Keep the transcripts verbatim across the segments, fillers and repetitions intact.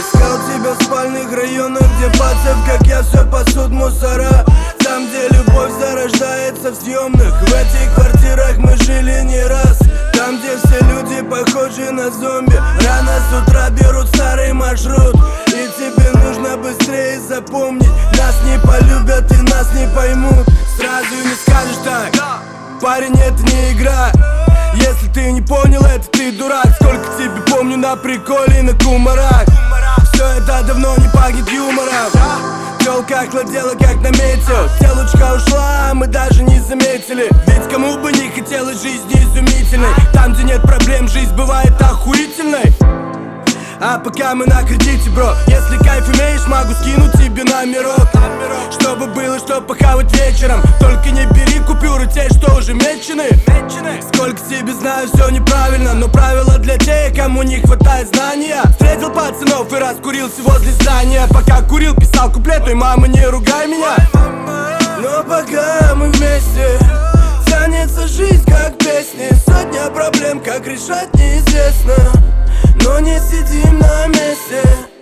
искал тебя в спальных районах, где пацев, как я, все пасут мусора. Там, где любовь зарождается в съемных. В этих квартирах мы жили не раз. Там, где все люди похожи на зомби. Рано с утра берут старый маршрут. И тебе нужно быстрее запомнить: нас не полюбят и нас не поймут. Сразу не скажешь так: парень, это не игра. Если ты не понял это, ты дурак. Сколько тебе помню на приколе и на кумарах. Все это давно не пахнет юмором. Тёлка охладела, как наметил. Телочка ушла, а мы даже не заметили. Ведь кому бы не хотелось жизни изумительной. Там, где нет проблем, жизнь бывает охуительной. А пока мы на кредите, бро. Если кайф имеешь, могу скинуть тебе номерок, чтобы было что похавать вечером. Только не бери купюры те, что уже мечены. Сколько тебе знаю, все неправильно, но правила для тех, кому не хватает знания. Встретил пацанов и раскурился возле здания. Пока курил, писал куплет: ой, мама, не ругай меня. Но пока мы вместе, тянется жизнь как песни. Сотня проблем, как решать неизвестно, но не сидим на месте.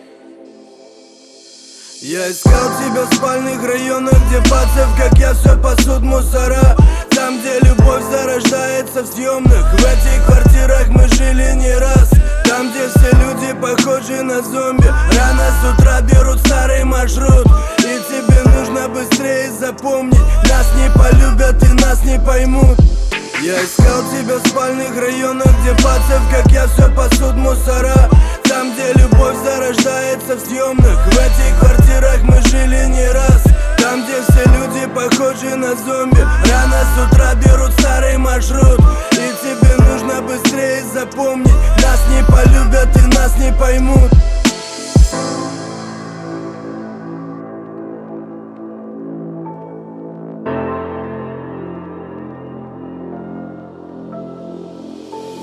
Я искал тебя в спальных районах, где пацев, как я, все пасут мусора. Там, где любовь зарождается в съемных. В этих квартирах мы жили не раз. Там, где все люди похожи на зомби. Рано с утра берут старый маршрут. И тебе нужно быстрее запомнить: нас не полюбят и нас не поймут. Я искал тебя в спальных районах, где пацев, как я, все пасут мусора. Там, где любовь зарождается в съемных. В этих квартирах мы жили не раз. Там, где все люди похожи на зомби. Рано с утра берут старый маршрут. И тебе нужно быстрее запомнить: нас не полюбят и нас не поймут.